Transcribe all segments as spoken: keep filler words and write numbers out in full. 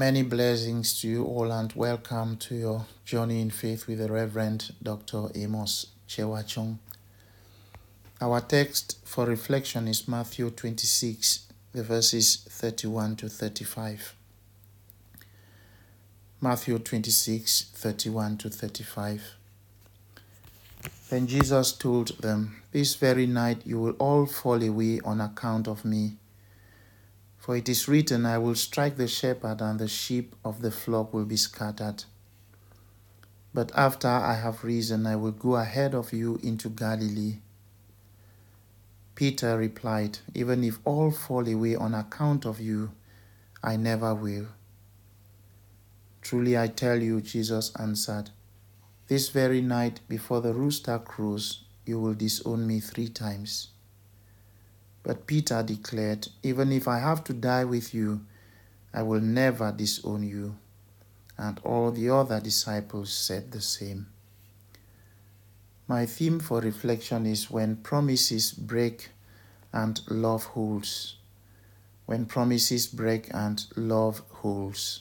Many blessings to you all and welcome to your journey in faith with the Reverend Doctor Amos Chewachong. Our text for reflection is Matthew twenty-six, the verses thirty-one to thirty-five. Matthew twenty-six, thirty-one to thirty-five. Then Jesus told them, "This very night you will all fall away on account of me. For it is written, I will strike the shepherd, and the sheep of the flock will be scattered. But after I have risen, I will go ahead of you into Galilee." Peter replied, "Even if all fall away on account of you, I never will." "Truly I tell you," Jesus answered, "this very night before the rooster crows, you will disown me three times." But Peter declared, "Even if I have to die with you, I will never disown you." And all the other disciples said the same. My theme for reflection is when promises break and love holds. When promises break and love holds.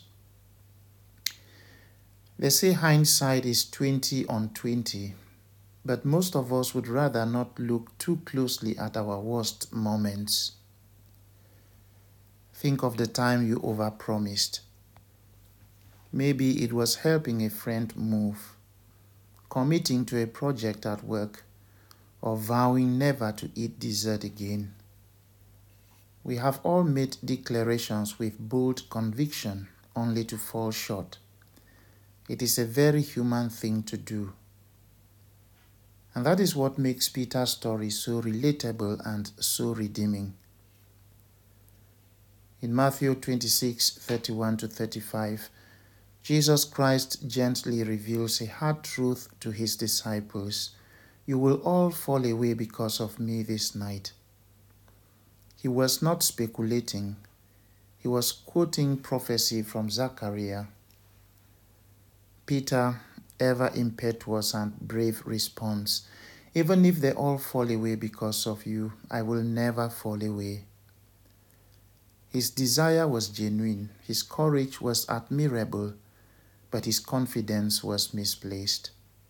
They say hindsight is twenty on twenty. But most of us would rather not look too closely at our worst moments. Think of the time you overpromised. Maybe it was helping a friend move, committing to a project at work, or vowing never to eat dessert again. We have all made declarations with bold conviction only to fall short. It is a very human thing to do. And that is what makes Peter's story so relatable and so redeeming. In Matthew twenty-six, thirty-one to thirty-five, Jesus Christ gently reveals a hard truth to his disciples. You will all fall away because of me this night. He was not speculating. He was quoting prophecy from Zechariah. Peter, ever impetuous and brave, response, "Even if they all fall away because of you, I will never fall away." His desire was genuine, his courage was admirable, but his confidence was misplaced.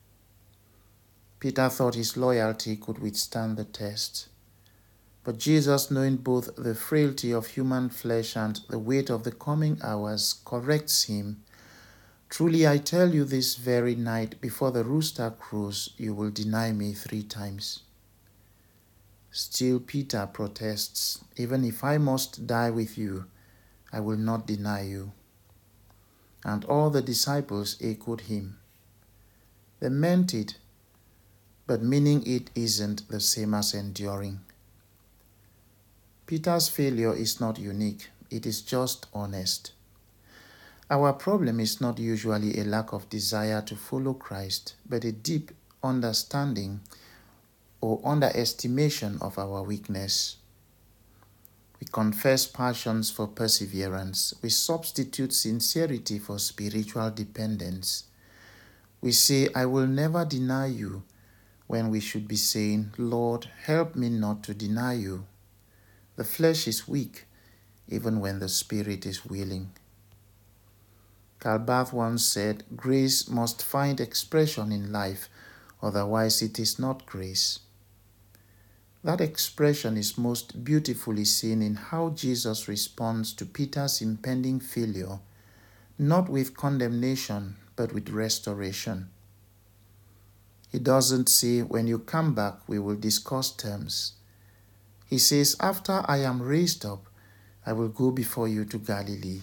Peter thought his loyalty could withstand the test. But Jesus, knowing both the frailty of human flesh and the weight of the coming hours, corrects him. "Truly I tell you, this very night before the rooster crows, you will deny me three times." Still Peter protests, "Even if I must die with you, I will not deny you." And all the disciples echoed him. They meant it, but meaning it isn't the same as enduring. Peter's failure is not unique, it is just honest. Our problem is not usually a lack of desire to follow Christ, but a deep understanding or underestimation of our weakness. We confess passions for perseverance. We substitute sincerity for spiritual dependence. We say, "I will never deny you," when we should be saying, "Lord, help me not to deny you." The flesh is weak, even when the spirit is willing. Karl Barth once said, "Grace must find expression in life, otherwise it is not grace." That expression is most beautifully seen in how Jesus responds to Peter's impending failure, not with condemnation, but with restoration. He doesn't say, "When you come back, we will discuss terms." He says, "After I am raised up, I will go before you to Galilee."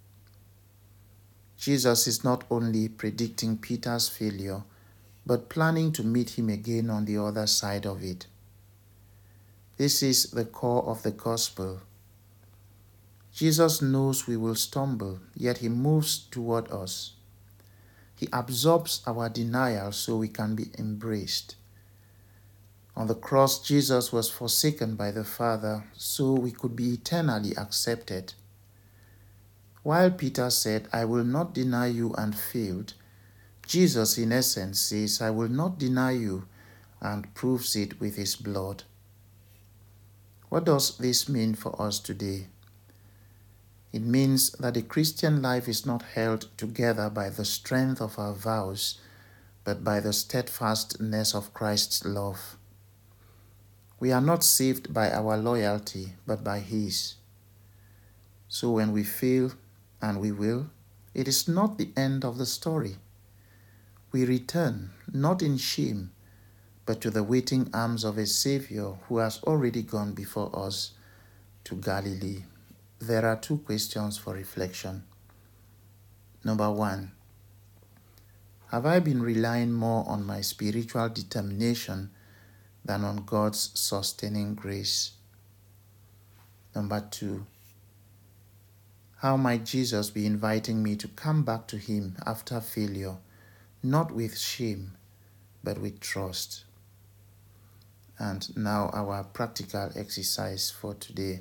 Jesus is not only predicting Peter's failure, but planning to meet him again on the other side of it. This is the core of the gospel. Jesus knows we will stumble, yet he moves toward us. He absorbs our denial so we can be embraced. On the cross, Jesus was forsaken by the Father so we could be eternally accepted. While Peter said, "I will not deny you," and failed, Jesus in essence says, "I will not deny you," and proves it with his blood. What does this mean for us today? It means that the Christian life is not held together by the strength of our vows, but by the steadfastness of Christ's love. We are not saved by our loyalty, but by His. So when we fail, and we will, it is not the end of the story. We return, not in shame, but to the waiting arms of a Savior who has already gone before us to Galilee. There are two questions for reflection. Number one, have I been relying more on my spiritual determination than on God's sustaining grace? Number two, how might Jesus be inviting me to come back to Him after failure, not with shame, but with trust? And now our practical exercise for today.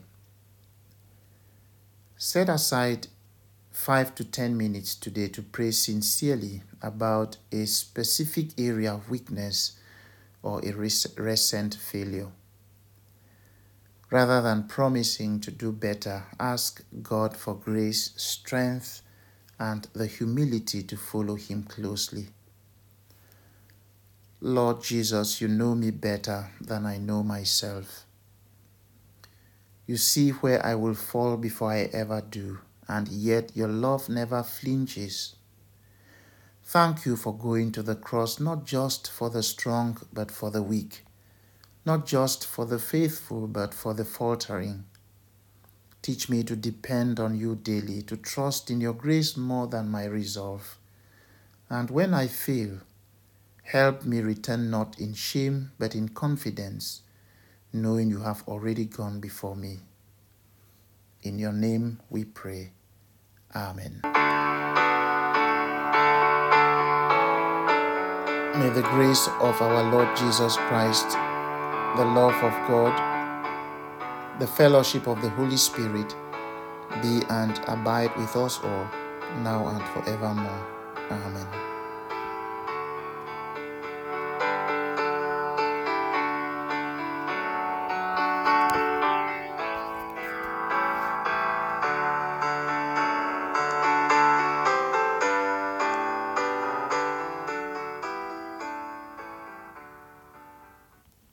Set aside five to ten minutes today to pray sincerely about a specific area of weakness or a recent failure. Rather than promising to do better, ask God for grace, strength, and the humility to follow Him closely. Lord Jesus, you know me better than I know myself. You see where I will fall before I ever do, and yet your love never flinches. Thank you for going to the cross, not just for the strong, but for the weak, not just for the faithful, but for the faltering. Teach me to depend on you daily, to trust in your grace more than my resolve. And when I fail, help me return not in shame, but in confidence, knowing you have already gone before me. In your name we pray. Amen. May the grace of our Lord Jesus Christ, the love of God, the fellowship of the Holy Spirit be and abide with us all, now and forevermore. Amen.